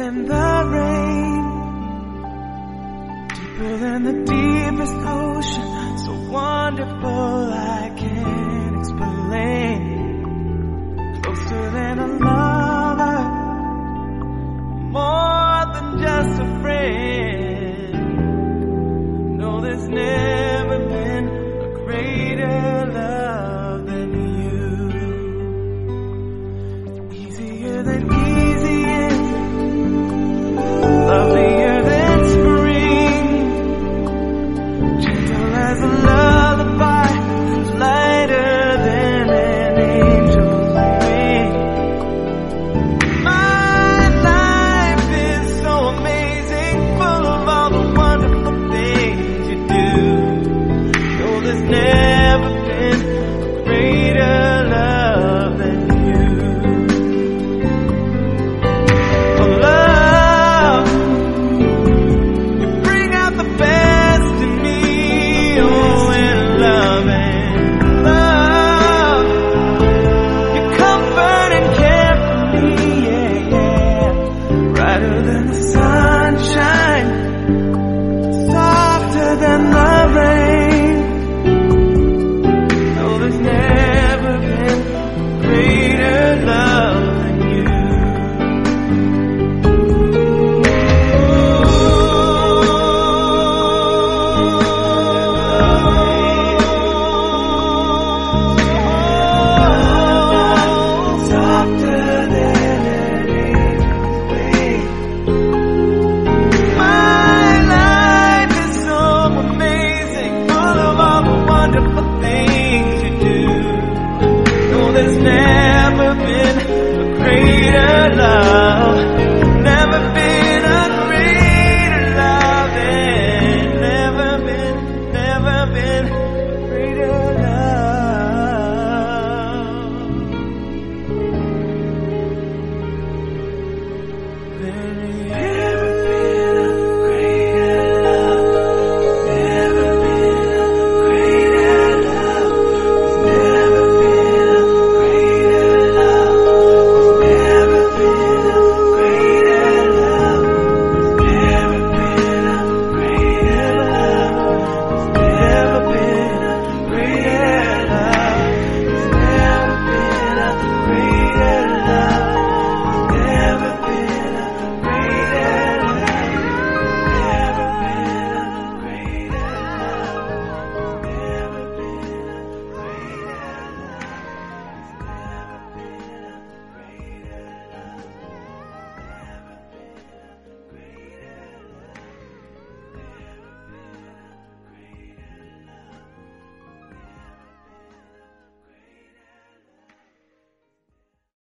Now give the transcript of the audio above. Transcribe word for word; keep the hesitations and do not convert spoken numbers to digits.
than the rain, deeper than the deepest ocean, so wonderful I can't explain. Closer than a lover, more than just a friend. No, there's never been a greater love than you. Easier than easy is, lovelier than spring, gentle as a lullaby, lighter than an angel's wing. My life is so amazing, full of all the wonderful things you do. No, there's never been a greater love than you. Oh, love, you bring out the best in me. Oh, and love and love, you comfort and care for me. Yeah, yeah. Brighter than the sunshine, softer than the rain. No, there's never been greater love than you. Softer than an angel's wing. My life is so amazing, full of all the wonderful things you do. No, there's never been a greater love.